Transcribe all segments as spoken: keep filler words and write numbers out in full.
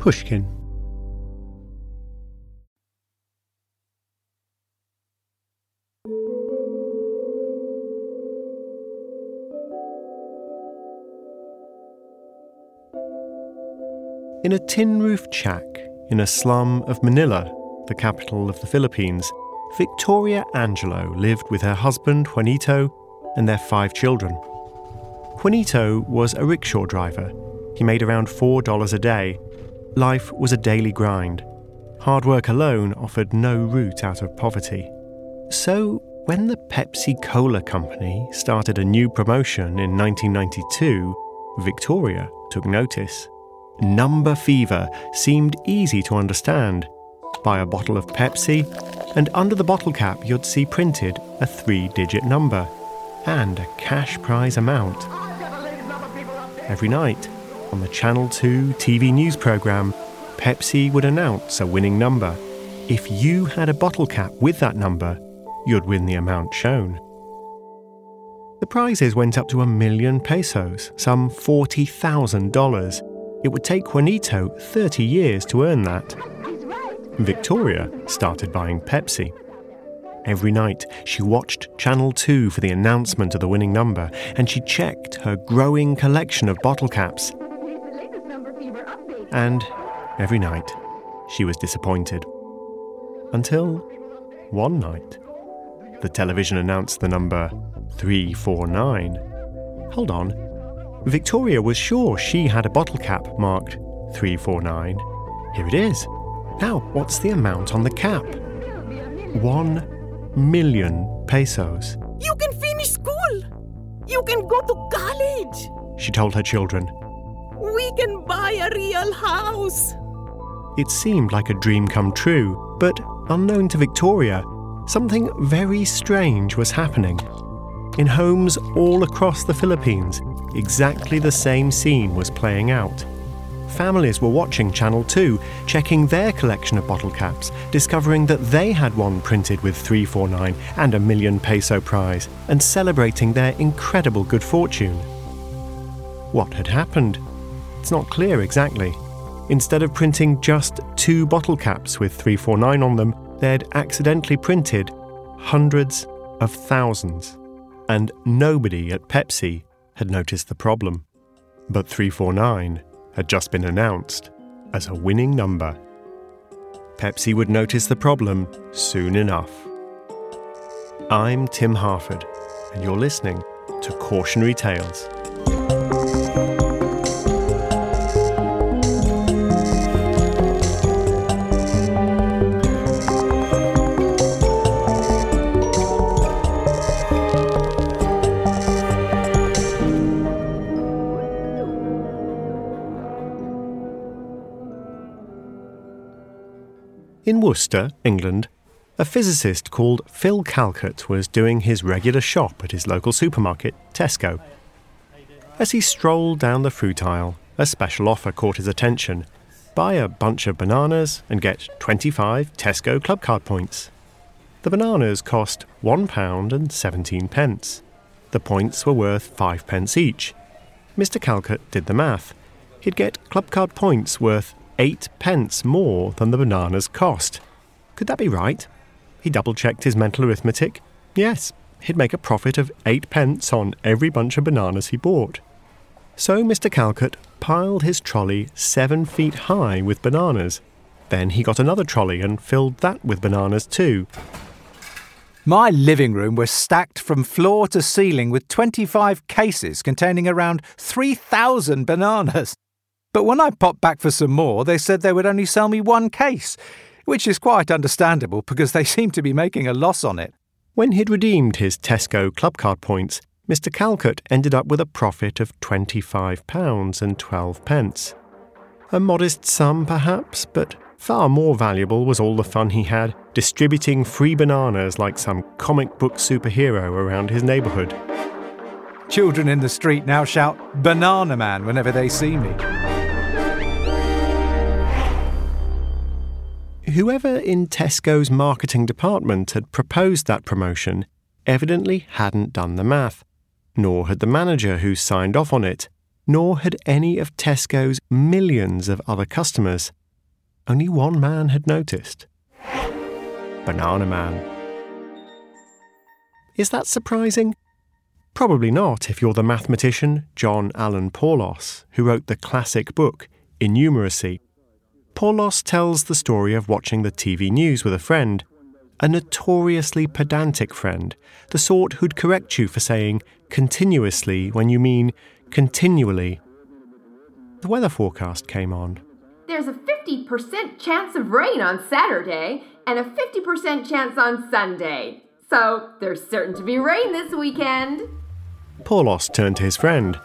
Pushkin. In a tin-roofed shack in a slum of Manila, the capital of the Philippines, Victoria Angelo lived with her husband Juanito and their five children. Juanito was a rickshaw driver. He made around four dollars a day. Life was a daily grind. Hard work alone offered no route out of poverty. So, when the Pepsi Cola Company started a new promotion in nineteen ninety-two, Victoria took notice. Number fever seemed easy to understand. Buy a bottle of Pepsi, and under the bottle cap you'd see printed a three-digit number and a cash prize amount. Every night, on the Channel two T V news programme, Pepsi would announce a winning number. If you had a bottle cap with that number, you'd win the amount shown. The prizes went up to a million pesos, some forty thousand dollars. It would take Juanito thirty years to earn that. Victoria started buying Pepsi. Every night, she watched Channel two for the announcement of the winning number, and she checked her growing collection of bottle caps. And every night, she was disappointed. Until one night, the television announced the number three four nine. Hold on. Victoria was sure she had a bottle cap marked three four nine. Here it is. Now, what's the amount on the cap? One million pesos. You can finish school. You can go to college. She told her children. We can buy a real house. It seemed like a dream come true, but unknown to Victoria, something very strange was happening. In homes all across the Philippines, exactly the same scene was playing out. Families were watching Channel two, checking their collection of bottle caps, discovering that they had one printed with three four nine and a million peso prize, and celebrating their incredible good fortune. What had happened? It's not clear exactly. Instead of printing just two bottle caps with three four nine on them, they'd accidentally printed hundreds of thousands. And nobody at Pepsi had noticed the problem. But three four nine had just been announced as a winning number. Pepsi would notice the problem soon enough. I'm Tim Harford, and you're listening to Cautionary Tales. In Worcester, England, a physicist called Phil Calcutt was doing his regular shop at his local supermarket, Tesco. As he strolled down the fruit aisle, a special offer caught his attention. Buy a bunch of bananas and get twenty-five Tesco Club Card points. The bananas cost one pound and seventeen pence. The points were worth five pence each. Mister Calcutt did the math. He'd get Club Card points worth eight pence more than the bananas cost. Could that be right? He double-checked his mental arithmetic. Yes, he'd make a profit of eight pence on every bunch of bananas he bought. So Mister Calcutt piled his trolley seven feet high with bananas. Then he got another trolley and filled that with bananas too. My living room was stacked from floor to ceiling with twenty-five cases containing around three thousand bananas. But when I popped back for some more, they said they would only sell me one case, which is quite understandable because they seem to be making a loss on it. When he'd redeemed his Tesco Club Card points, Mister Calcutt ended up with a profit of twenty-five pounds and twelve pence. A modest sum, perhaps, but far more valuable was all the fun he had distributing free bananas like some comic book superhero around his neighbourhood. Children in the street now shout, "Banana Man," whenever they see me. Whoever in Tesco's marketing department had proposed that promotion evidently hadn't done the math, nor had the manager who signed off on it. nor had any of Tesco's millions of other customers. Only one man had noticed. Banana Man. Is that surprising? Probably not if you're the mathematician John Allen Paulos, who wrote the classic book, Innumeracy. Paulos tells the story of watching the T V news with a friend, a notoriously pedantic friend, the sort who'd correct you for saying continuously when you mean continually. The weather forecast came on. There's a fifty percent chance of rain on Saturday and a fifty percent chance on Sunday. So there's certain to be rain this weekend. Paulos turned to his friend.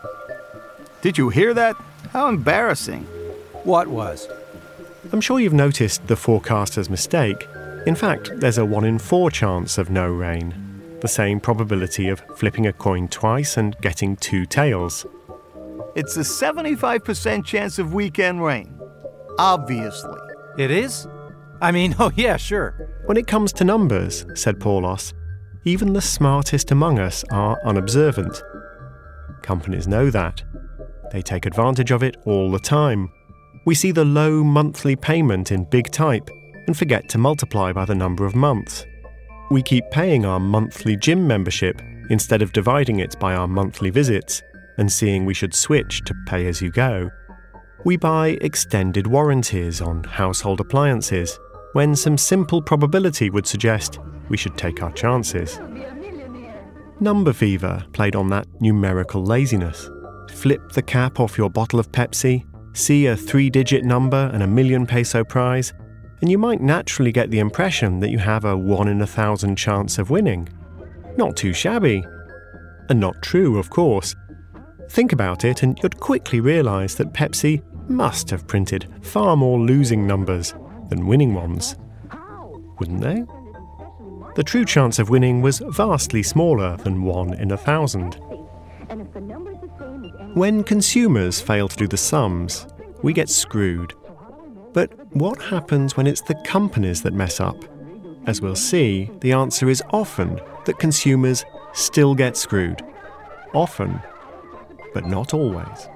Did you hear that? How embarrassing. What was? I'm sure you've noticed the forecaster's mistake. In fact, there's a one in four chance of no rain. The same probability of flipping a coin twice and getting two tails. It's a seventy-five percent chance of weekend rain. Obviously. It is? I mean, oh yeah, sure. When it comes to numbers, said Paulos, even the smartest among us are unobservant. Companies know that. They take advantage of it all the time. We see the low monthly payment in big type and forget to multiply by the number of months. We keep paying our monthly gym membership instead of dividing it by our monthly visits and seeing we should switch to pay-as-you-go. We buy extended warranties on household appliances when some simple probability would suggest we should take our chances. Number fever played on that numerical laziness. Flip the cap off your bottle of Pepsi, see a three-digit number and a million peso prize, and you might naturally get the impression that you have a one in a thousand chance of winning. Not too shabby. And not true, of course. Think about it and you'd quickly realise that Pepsi must have printed far more losing numbers than winning ones. Wouldn't they? The true chance of winning was vastly smaller than one in a thousand. When consumers fail to do the sums, we get screwed. But what happens when it's the companies that mess up? As we'll see, the answer is often that consumers still get screwed. Often, but not always.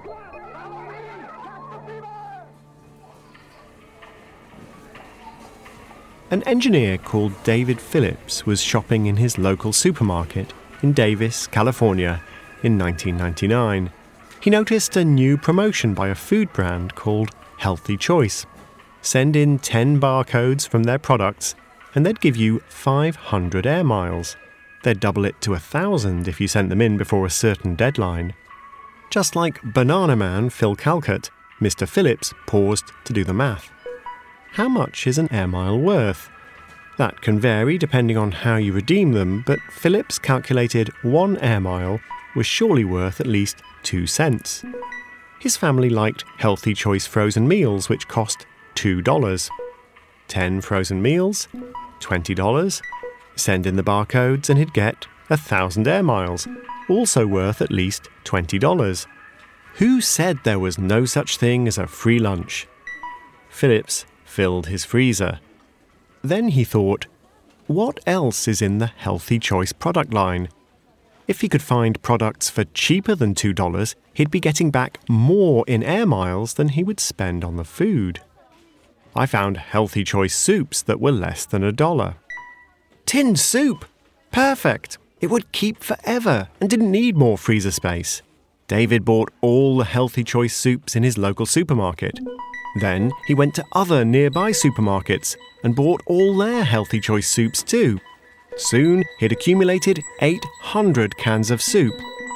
An engineer called David Phillips was shopping in his local supermarket in Davis, California, in nineteen ninety-nine. He noticed a new promotion by a food brand called Healthy Choice. Send in ten barcodes from their products and they'd give you five hundred air miles. They'd double it to one thousand if you sent them in before a certain deadline. Just like Banana Man Phil Calcutt, Mister Phillips paused to do the math. How much is an air mile worth? That can vary depending on how you redeem them, but Phillips calculated one air mile was surely worth at least two cents. His family liked Healthy Choice frozen meals, which cost two dollars. Ten frozen meals, twenty dollars. Send in the barcodes and he'd get a thousand air miles, also worth at least twenty dollars. Who said there was no such thing as a free lunch? Phillips filled his freezer. Then he thought, what else is in the Healthy Choice product line? If he could find products for cheaper than two dollars, he'd be getting back more in air miles than he would spend on the food. I found Healthy Choice soups that were less than a dollar. Tinned soup! Perfect! It would keep forever and didn't need more freezer space. David bought all the Healthy Choice soups in his local supermarket. Then he went to other nearby supermarkets and bought all their Healthy Choice soups too. Soon he'd accumulated eight hundred cans of soup.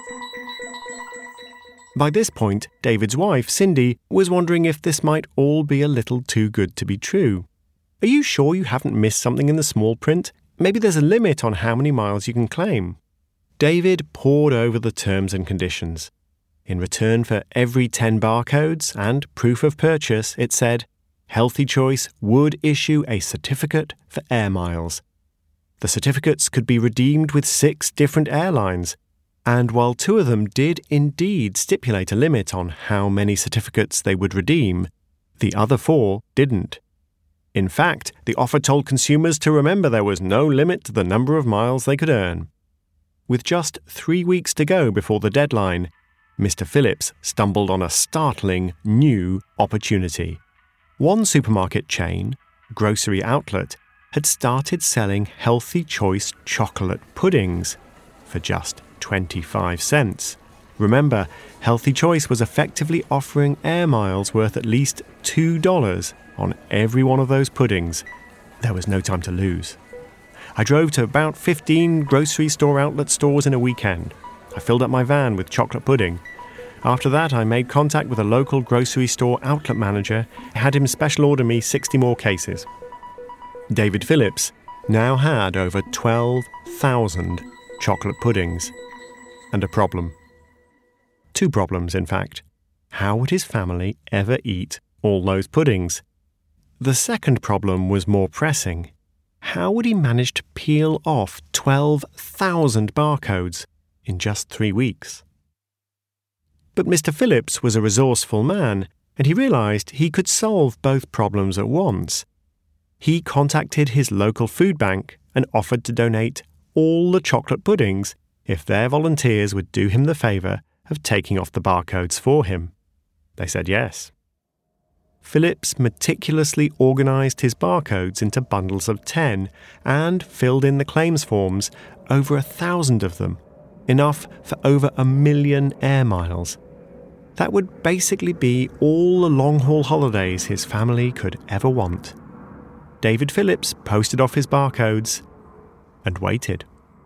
By this point, David's wife, Cindy, was wondering if this might all be a little too good to be true. Are you sure you haven't missed something in the small print? Maybe there's a limit on how many miles you can claim. David pored over the terms and conditions. In return for every ten barcodes and proof of purchase, it said, Healthy Choice would issue a certificate for air miles. The certificates could be redeemed with six different airlines, and while two of them did indeed stipulate a limit on how many certificates they would redeem, the other four didn't. In fact, the offer told consumers to remember there was no limit to the number of miles they could earn. With just three weeks to go before the deadline, Mister Phillips stumbled on a startling new opportunity. One supermarket chain, Grocery Outlet, had started selling Healthy Choice chocolate puddings for just twenty-five cents. Remember, Healthy Choice was effectively offering air miles worth at least two dollars on every one of those puddings. There was no time to lose. I drove to about fifteen grocery store outlet stores in a weekend. I filled up my van with chocolate pudding. After that, I made contact with a local grocery store outlet manager and had him special order me sixty more cases. David Phillips now had over twelve thousand chocolate puddings. And a problem. Two problems, in fact. How would his family ever eat all those puddings? The second problem was more pressing. How would he manage to peel off twelve thousand barcodes in just three weeks? But Mister Phillips was a resourceful man, and he realized he could solve both problems at once. He contacted his local food bank and offered to donate all the chocolate puddings if their volunteers would do him the favor of taking off the barcodes for him. They said yes. Phillips meticulously organized his barcodes into bundles of ten and filled in the claims forms, over a thousand of them, enough for over a million air miles. That would basically be all the long-haul holidays his family could ever want. David Phillips posted off his barcodes and waited.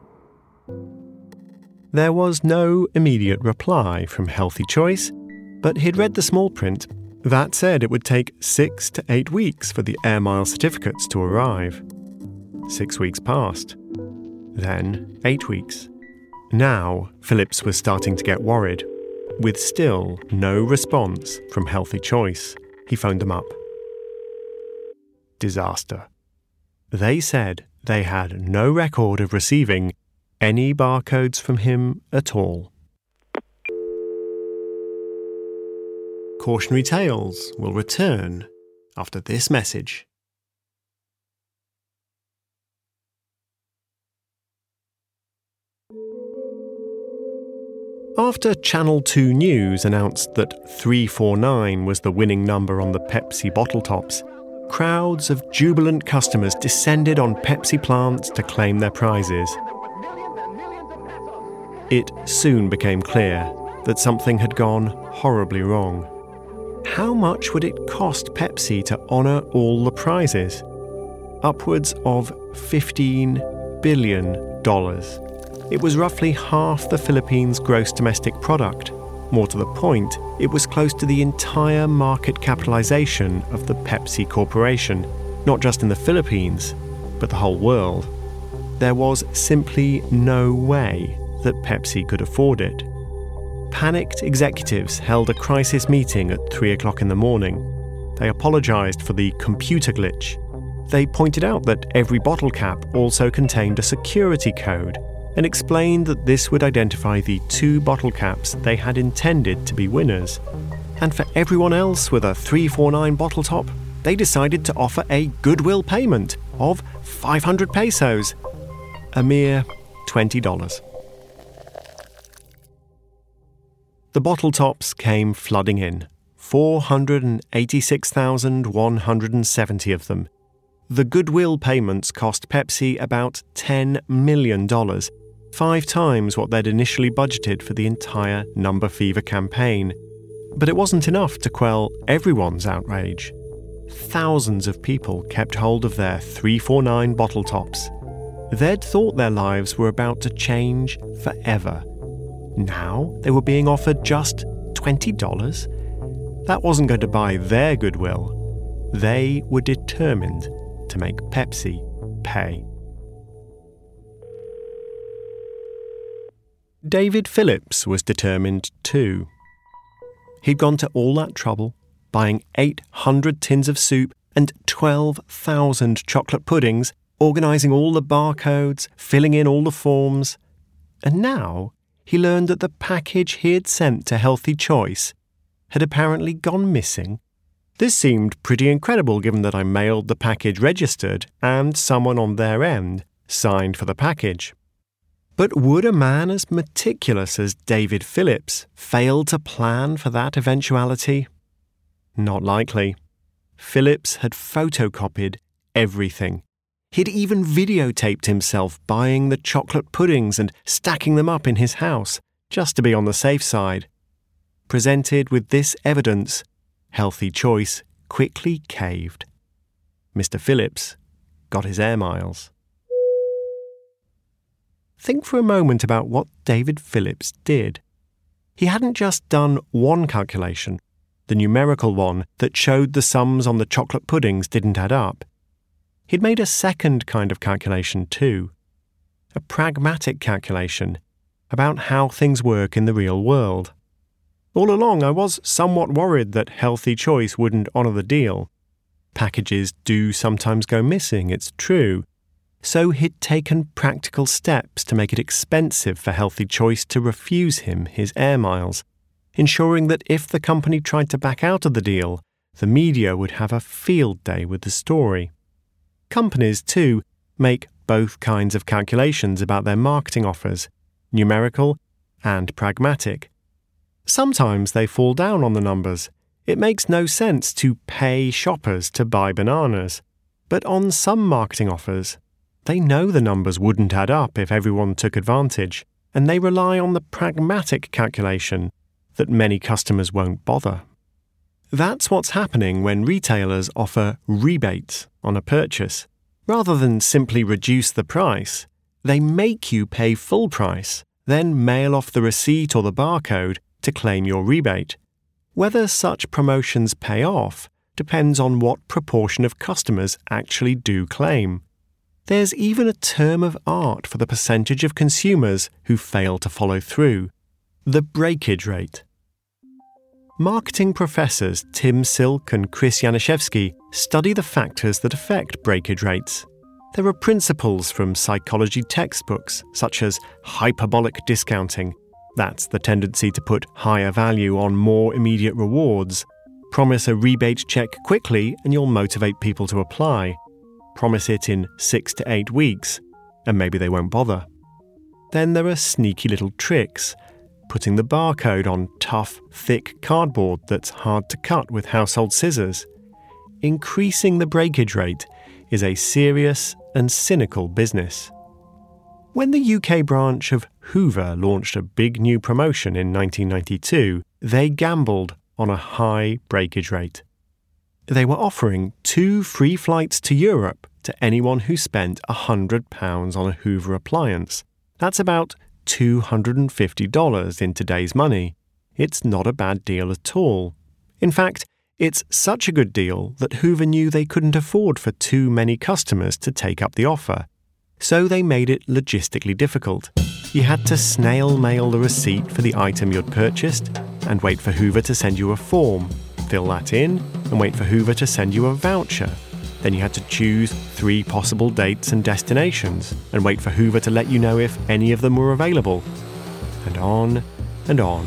There was no immediate reply from Healthy Choice, but he'd read the small print. That said it would take six to eight weeks for the air mile certificates to arrive. Six weeks passed. Then eight weeks. Now, Phillips was starting to get worried. With still no response from Healthy Choice, he phoned them up. Disaster. They said they had no record of receiving any barcodes from him at all. Cautionary Tales will return after this message. After Channel two News announced that three four nine was the winning number on the Pepsi bottle tops, crowds of jubilant customers descended on Pepsi plants to claim their prizes. It soon became clear that something had gone horribly wrong. How much would it cost Pepsi to honour all the prizes? Upwards of fifteen billion dollars. It was roughly half the Philippines' gross domestic product. More to the point, it was close to the entire market capitalization of the Pepsi Corporation, not just in the Philippines, but the whole world. There was simply no way that Pepsi could afford it. Panicked executives held a crisis meeting at three o'clock in the morning. They apologized for the computer glitch. They pointed out that every bottle cap also contained a security code and explained that this would identify the two bottle caps they had intended to be winners. And for everyone else with a three four nine bottle top, they decided to offer a goodwill payment of five hundred pesos, a mere twenty dollars. The bottle tops came flooding in, four hundred eighty-six thousand one hundred seventy of them. The goodwill payments cost Pepsi about ten million dollars, five times what they'd initially budgeted for the entire Number Fever campaign. But it wasn't enough to quell everyone's outrage. Thousands of people kept hold of their three four nine bottle tops. They'd thought their lives were about to change forever. Now they were being offered just twenty dollars. That wasn't going to buy their goodwill. They were determined to make Pepsi pay. David Phillips was determined too. He'd gone to all that trouble, buying eight hundred tins of soup and twelve thousand chocolate puddings, organising all the barcodes, filling in all the forms. And now he learned that the package he had sent to Healthy Choice had apparently gone missing. This seemed pretty incredible given that I mailed the package registered and someone on their end signed for the package. But would a man as meticulous as David Phillips fail to plan for that eventuality? Not likely. Phillips had photocopied everything. He'd even videotaped himself buying the chocolate puddings and stacking them up in his house, just to be on the safe side. Presented with this evidence, Healthy Choice quickly caved. Mister Phillips got his air miles. Think for a moment about what David Phillips did. He hadn't just done one calculation, the numerical one that showed the sums on the chocolate puddings didn't add up. He'd made a second kind of calculation too, a pragmatic calculation about how things work in the real world. All along, I was somewhat worried that Healthy Choice wouldn't honour the deal. Packages do sometimes go missing, it's true. So he'd taken practical steps to make it expensive for Healthy Choice to refuse him his air miles, ensuring that if the company tried to back out of the deal, the media would have a field day with the story. Companies, too, make both kinds of calculations about their marketing offers, numerical and pragmatic. Sometimes they fall down on the numbers. It makes no sense to pay shoppers to buy bananas. But on some marketing offers, they know the numbers wouldn't add up if everyone took advantage, and they rely on the pragmatic calculation that many customers won't bother. That's what's happening when retailers offer rebates on a purchase. Rather than simply reduce the price, they make you pay full price, then mail off the receipt or the barcode to claim your rebate. Whether such promotions pay off depends on what proportion of customers actually do claim. There's even a term of art for the percentage of consumers who fail to follow through, the breakage rate. Marketing professors Tim Silk and Chris Yaniszewski study the factors that affect breakage rates. There are principles from psychology textbooks, such as hyperbolic discounting. That's the tendency to put higher value on more immediate rewards. Promise a rebate check quickly and you'll motivate people to apply. Promise it in six to eight weeks, and maybe they won't bother. Then there are sneaky little tricks. Putting the barcode on tough, thick cardboard that's hard to cut with household scissors. Increasing the breakage rate is a serious and cynical business. When the U K branch of Hoover launched a big new promotion in nineteen ninety-two, they gambled on a high breakage rate. They were offering two free flights to Europe to anyone who spent one hundred pounds on a Hoover appliance. That's about two hundred fifty dollars in today's money. It's not a bad deal at all. In fact, it's such a good deal that Hoover knew they couldn't afford for too many customers to take up the offer. So they made it logistically difficult. You had to snail mail the receipt for the item you'd purchased and wait for Hoover to send you a form, fill that in, and wait for Hoover to send you a voucher. Then you had to choose three possible dates and destinations and wait for Hoover to let you know if any of them were available. And on and on.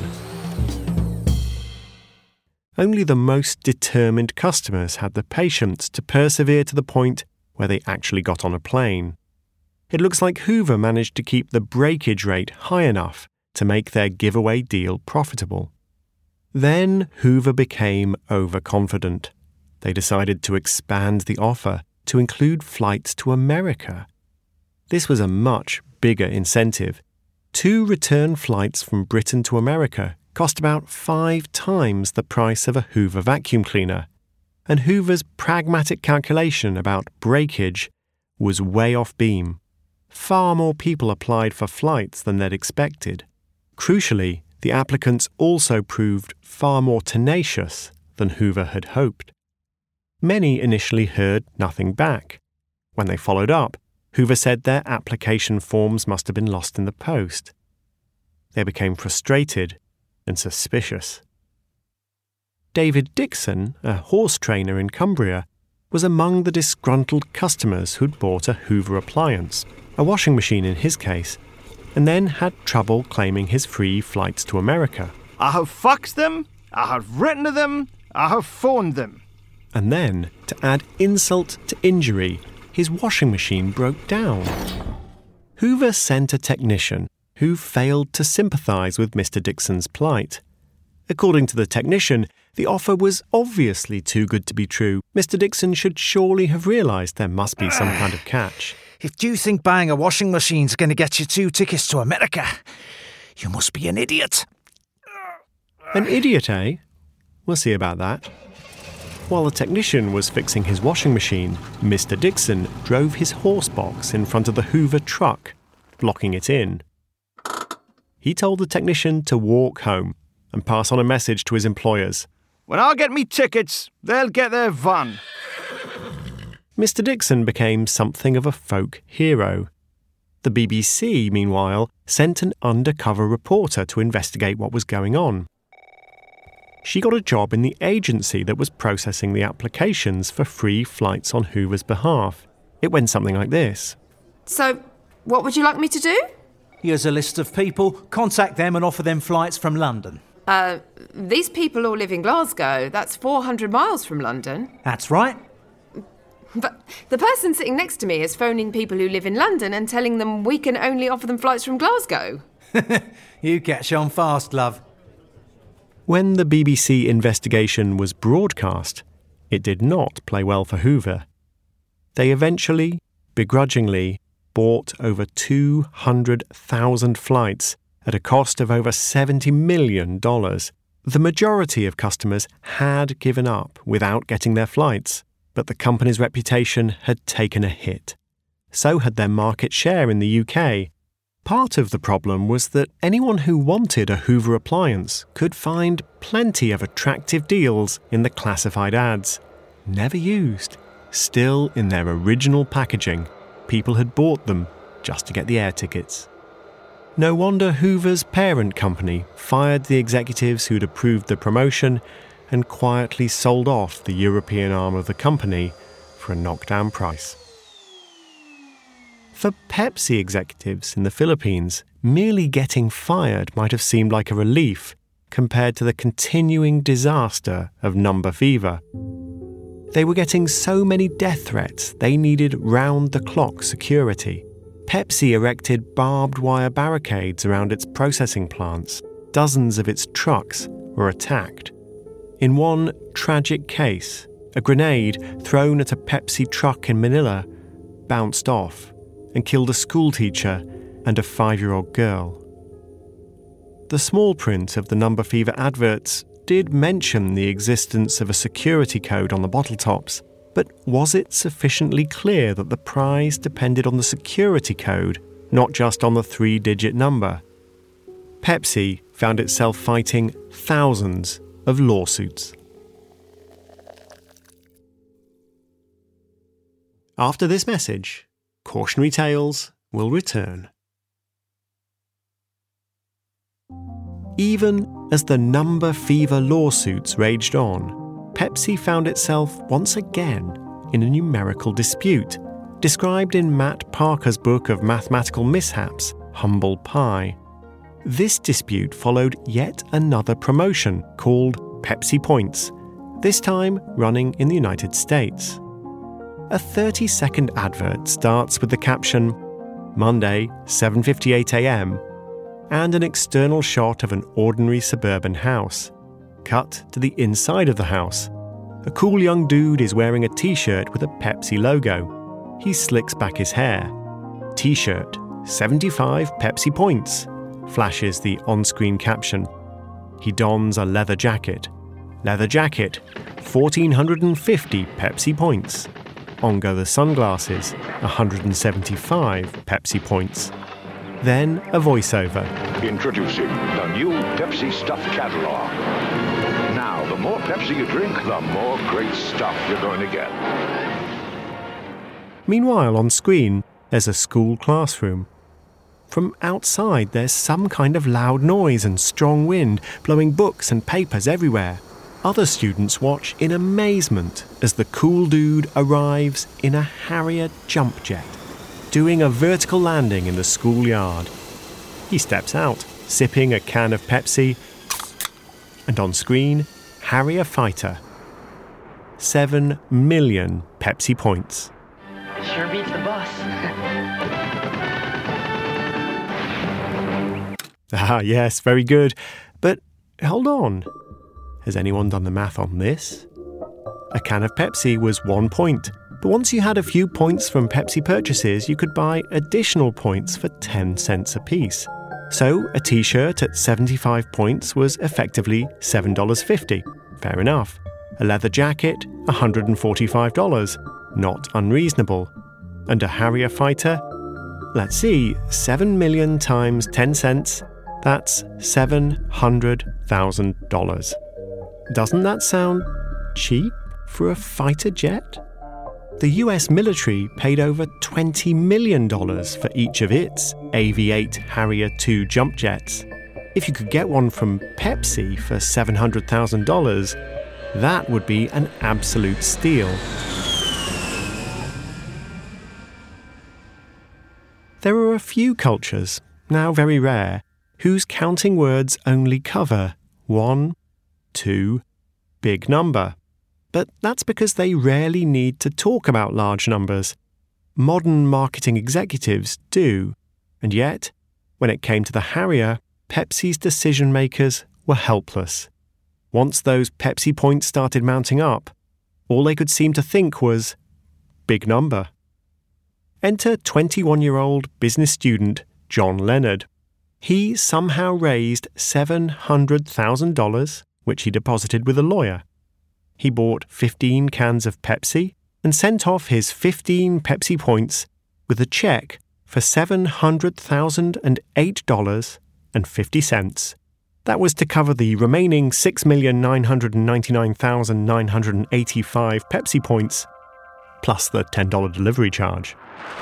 Only the most determined customers had the patience to persevere to the point where they actually got on a plane. It looks like Hoover managed to keep the breakage rate high enough to make their giveaway deal profitable. Then Hoover became overconfident. They decided to expand the offer to include flights to America. This was a much bigger incentive. Two return flights from Britain to America cost about five times the price of a Hoover vacuum cleaner, and Hoover's pragmatic calculation about breakage was way off beam. Far more people applied for flights than they'd expected. Crucially, the applicants also proved far more tenacious than Hoover had hoped. Many initially heard nothing back. When they followed up, Hoover said their application forms must have been lost in the post. They became frustrated and suspicious. David Dixon, a horse trainer in Cumbria, was among the disgruntled customers who'd bought a Hoover appliance, a washing machine in his case, and then had trouble claiming his free flights to America. I have faxed them, I have written to them, I have phoned them. And then, to add insult to injury, his washing machine broke down. Hoover sent a technician who failed to sympathise with Mister Dixon's plight. According to the technician, the offer was obviously too good to be true. Mister Dixon should surely have realised there must be some kind of catch. If you think buying a washing machine's going to get you two tickets to America, you must be an idiot. An idiot, eh? We'll see about that. While the technician was fixing his washing machine, Mister Dixon drove his horse box in front of the Hoover truck, blocking it in. He told the technician to walk home and pass on a message to his employers. When I get me tickets, they'll get their van. Mister Dixon became something of a folk hero. The B B C, meanwhile, sent an undercover reporter to investigate what was going on. She got a job in the agency that was processing the applications for free flights on Hoover's behalf. It went something like this. So, what would you like me to do? Here's a list of people. Contact them and offer them flights from London. Uh, these people all live in Glasgow. That's four hundred miles from London. That's right. But the person sitting next to me is phoning people who live in London and telling them we can only offer them flights from Glasgow. You catch on fast, love. When the B B C investigation was broadcast, it did not play well for Hoover. They eventually, begrudgingly, bought over two hundred thousand flights at a cost of over seventy million dollars. The majority of customers had given up without getting their flights, but the company's reputation had taken a hit. So had their market share in the U K. Part of the problem was that anyone who wanted a Hoover appliance could find plenty of attractive deals in the classified ads. Never used, still in their original packaging, people had bought them just to get the air tickets. No wonder Hoover's parent company fired the executives who'd approved the promotion and quietly sold off the European arm of the company for a knockdown price. For Pepsi executives in the Philippines, merely getting fired might have seemed like a relief compared to the continuing disaster of number fever. They were getting so many death threats they needed round-the-clock security. Pepsi erected barbed wire barricades around its processing plants. Dozens of its trucks were attacked. In one tragic case, a grenade thrown at a Pepsi truck in Manila bounced off and killed a schoolteacher and a five-year-old girl. The small print of the number fever adverts did mention the existence of a security code on the bottle tops, but was it sufficiently clear that the prize depended on the security code, not just on the three-digit number? Pepsi found itself fighting thousands of lawsuits. After this message, Cautionary Tales will return. Even as the number fever lawsuits raged on, Pepsi found itself once again in a numerical dispute, described in Matt Parker's book of mathematical mishaps, Humble Pie. This dispute followed yet another promotion called Pepsi Points, this time running in the United States. A thirty-second advert starts with the caption, Monday, seven fifty-eight a.m., and an external shot of an ordinary suburban house. Cut to the inside of the house. A cool young dude is wearing a t-shirt with a Pepsi logo. He slicks back his hair. T-shirt, seventy-five Pepsi points, flashes the on-screen caption. He dons a leather jacket. Leather jacket, one thousand four hundred fifty Pepsi points. On go the sunglasses, one hundred seventy-five Pepsi points. Then a voiceover. Introducing the new Pepsi Stuff catalog. Now, the more Pepsi you drink, the more great stuff you're going to get. Meanwhile, on screen, there's a school classroom. From outside, there's some kind of loud noise and strong wind, blowing books and papers everywhere. Other students watch in amazement as the cool dude arrives in a Harrier jump jet, doing a vertical landing in the schoolyard. He steps out, sipping a can of Pepsi, and on screen, Harrier fighter. Seven million Pepsi points. Sure beats the bus. Ah, yes, very good. But hold on. Has anyone done the math on this? A can of Pepsi was one point, but once you had a few points from Pepsi purchases, you could buy additional points for ten cents apiece. So a t-shirt at seventy-five points was effectively seven dollars fifty. Fair enough. A leather jacket, one hundred forty-five dollars. Not unreasonable. And a Harrier fighter? Let's see, seven million times ten cents, that's seven hundred thousand dollars. Doesn't that sound cheap for a fighter jet? The U S military paid over twenty million dollars for each of its A V eight Harrier two jump jets. If you could get one from Pepsi for seven hundred thousand dollars, that would be an absolute steal. There are a few cultures, now very rare, whose counting words only cover one, two, big number. But that's because they rarely need to talk about large numbers. Modern marketing executives do. And yet, when it came to the Harrier, Pepsi's decision makers were helpless. Once those Pepsi points started mounting up, all they could seem to think was, big number. Enter twenty-one-year-old business student John Leonard. He somehow raised seven hundred thousand dollars, which he deposited with a lawyer. He bought fifteen cans of Pepsi and sent off his fifteen Pepsi points with a check for seven hundred thousand eight dollars and fifty cents. That was to cover the remaining six million nine hundred ninety-nine thousand nine hundred eighty-five Pepsi points, plus the ten dollars delivery charge.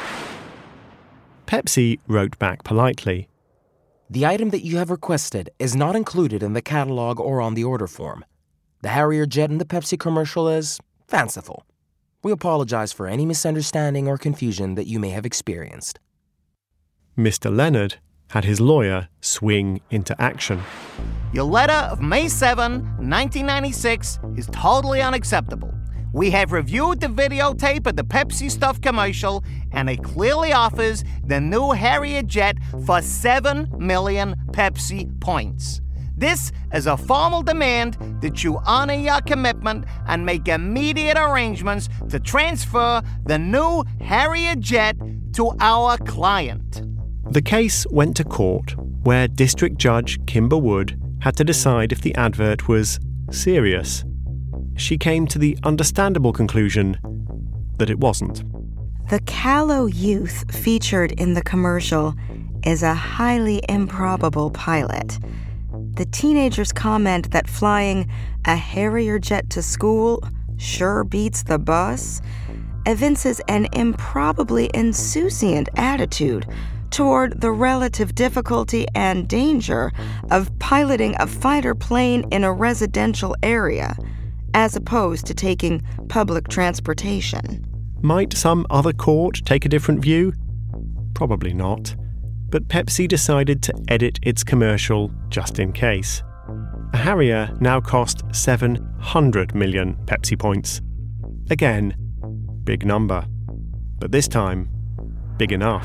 Pepsi wrote back politely. The item that you have requested is not included in the catalog or on the order form. The Harrier jet in the Pepsi commercial is fanciful. We apologize for any misunderstanding or confusion that you may have experienced. Mister Leonard had his lawyer swing into action. Your letter of May seventh, nineteen ninety-six is totally unacceptable. We have reviewed the videotape of the Pepsi Stuff commercial, and it clearly offers the new Harrier jet for seven million Pepsi points. This is a formal demand that you honor your commitment and make immediate arrangements to transfer the new Harrier jet to our client. The case went to court, where District Judge Kimber Wood had to decide if the advert was serious. She came to the understandable conclusion that it wasn't. The callow youth featured in the commercial is a highly improbable pilot. The teenagers comment that flying a Harrier jet to school sure beats the bus, evinces an improbably insouciant attitude toward the relative difficulty and danger of piloting a fighter plane in a residential area, as opposed to taking public transportation. Might some other court take a different view? Probably not. But Pepsi decided to edit its commercial just in case. A Harrier now cost seven hundred million Pepsi points. Again, big number. But this time, big enough.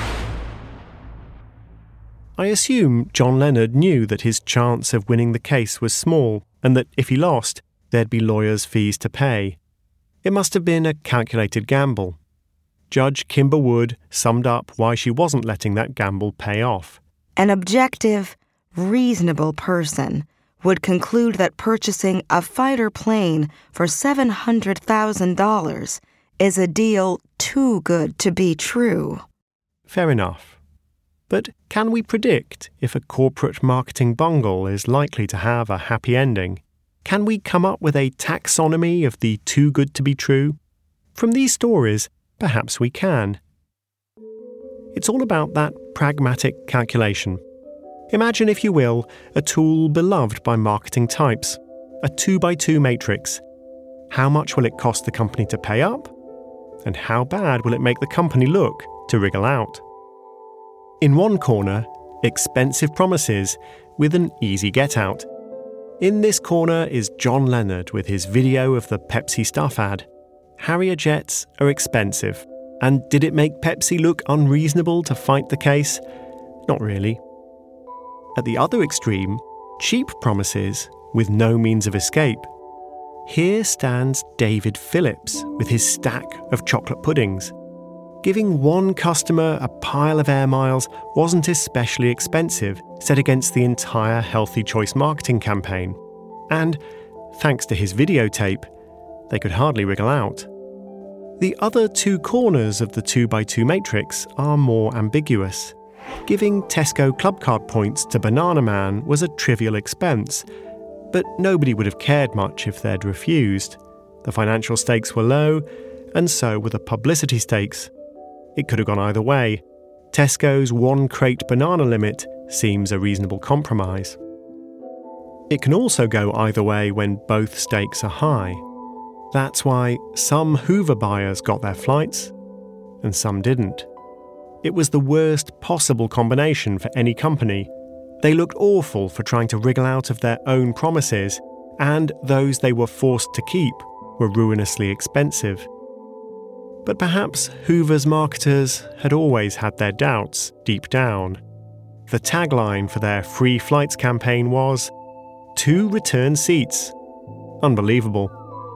I assume John Leonard knew that his chance of winning the case was small, and that if he lost, there'd be lawyers' fees to pay. It must have been a calculated gamble. Judge Kimber Wood summed up why she wasn't letting that gamble pay off. An objective, reasonable person would conclude that purchasing a fighter plane for seven hundred thousand dollars is a deal too good to be true. Fair enough. But can we predict if a corporate marketing bungle is likely to have a happy ending? Can we come up with a taxonomy of the too good to be true? From these stories, perhaps we can. It's all about that pragmatic calculation. Imagine, if you will, a tool beloved by marketing types, a two by two matrix. How much will it cost the company to pay up? And how bad will it make the company look to wriggle out? In one corner, expensive promises with an easy get-out. In this corner is John Leonard with his video of the Pepsi Stuff ad. Harrier jets are expensive. And did it make Pepsi look unreasonable to fight the case? Not really. at the other extreme, cheap promises with no means of escape. Here stands David Phillips with his stack of chocolate puddings. Giving one customer a pile of air miles wasn't especially expensive set against the entire Healthy Choice marketing campaign. And, thanks to his videotape, they could hardly wriggle out. The other two corners of the two by two matrix are more ambiguous. Giving Tesco club card points to Banana Man was a trivial expense, but nobody would have cared much if they'd refused. The financial stakes were low, and so were the publicity stakes. It could have gone either way. Tesco's one crate banana limit seems a reasonable compromise. It can also go either way when both stakes are high. That's why some Hoover buyers got their flights, and some didn't. It was the worst possible combination for any company. They looked awful for trying to wriggle out of their own promises, and those they were forced to keep were ruinously expensive. But perhaps Hoover's marketers had always had their doubts deep down. The tagline for their free flights campaign was, "Two return seats." Unbelievable.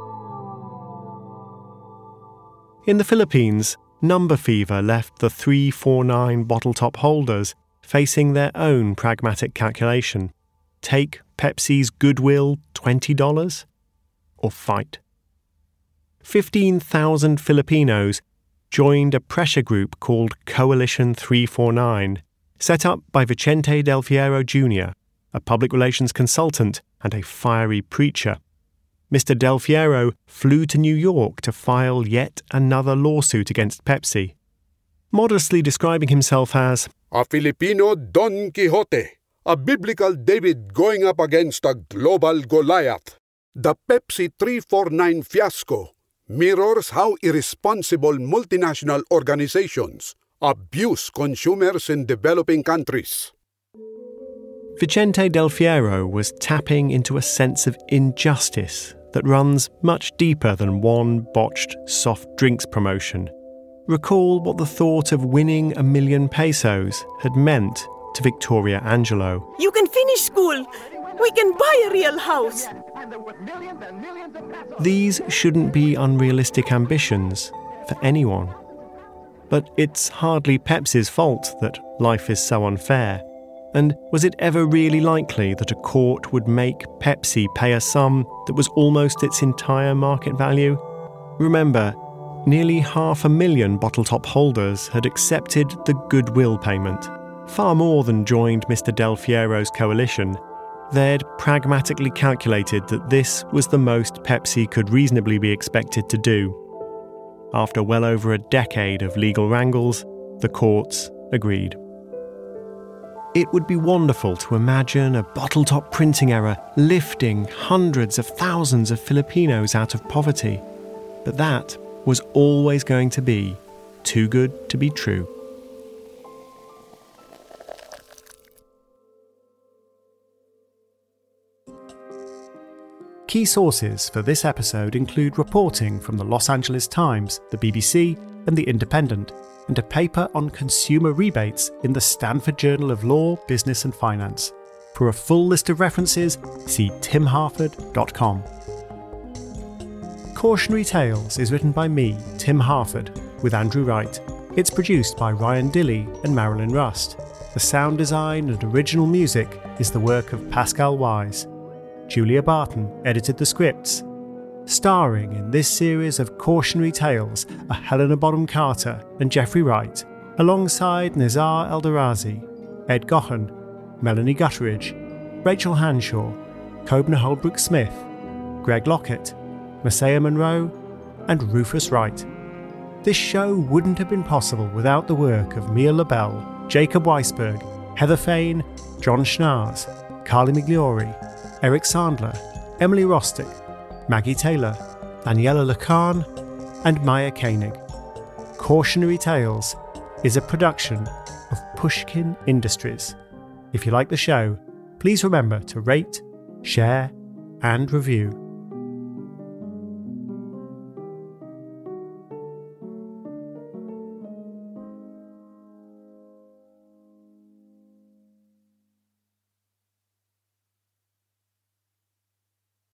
In the Philippines, number fever left the three four nine bottle top holders facing their own pragmatic calculation. Take Pepsi's goodwill twenty dollars? Or fight? fifteen thousand Filipinos joined a pressure group called Coalition three four nine, set up by Vicente Del Fierro Junior, a public relations consultant and a fiery preacher. Mister Del Fierro flew to New York to file yet another lawsuit against Pepsi, modestly describing himself as a Filipino Don Quixote, a biblical David going up against a global Goliath. The Pepsi three four nine fiasco mirrors how irresponsible multinational organizations abuse consumers in developing countries. Vicente Del Fierro was tapping into a sense of injustice that runs much deeper than one botched soft drinks promotion. Recall what the thought of winning a million pesos had meant to Victoria Angelo. You can finish school. We can buy a real house. These shouldn't be unrealistic ambitions for anyone. But it's hardly Pepsi's fault that life is so unfair. And was it ever really likely that a court would make Pepsi pay a sum that was almost its entire market value? Remember, nearly half a million bottle top holders had accepted the goodwill payment, far more than joined Mister Del Fierro's coalition. They'd pragmatically calculated that this was the most Pepsi could reasonably be expected to do. After well over a decade of legal wrangles, the courts agreed. It would be wonderful to imagine a bottle-top printing error lifting hundreds of thousands of Filipinos out of poverty. But that was always going to be too good to be true. Key sources for this episode include reporting from the Los Angeles Times, the B B C, and The Independent, and a paper on consumer rebates in the Stanford Journal of Law, Business and Finance. For a full list of references, see tim harford dot com. Cautionary Tales is written by me, Tim Harford, with Andrew Wright. It's produced by Ryan Dilley and Marilyn Rust. The sound design and original music is the work of Pascal Wise. Julia Barton edited the scripts. Starring in this series of Cautionary Tales are Helena Bonham Carter and Jeffrey Wright, alongside Nizar Eldarazi, Ed Gohan, Melanie Gutteridge, Rachel Hanshaw, Kobna Holbrook Smith, Greg Lockett, Masaya Monroe, and Rufus Wright. This show wouldn't have been possible without the work of Mia LaBelle, Jacob Weisberg, Heather Fain, John Schnars, Carly Migliori, Eric Sandler, Emily Rostick, Maggie Taylor, Daniela Lacan, and Maya Koenig. Cautionary Tales is a production of Pushkin Industries. If you like the show, please remember to rate, share, and review.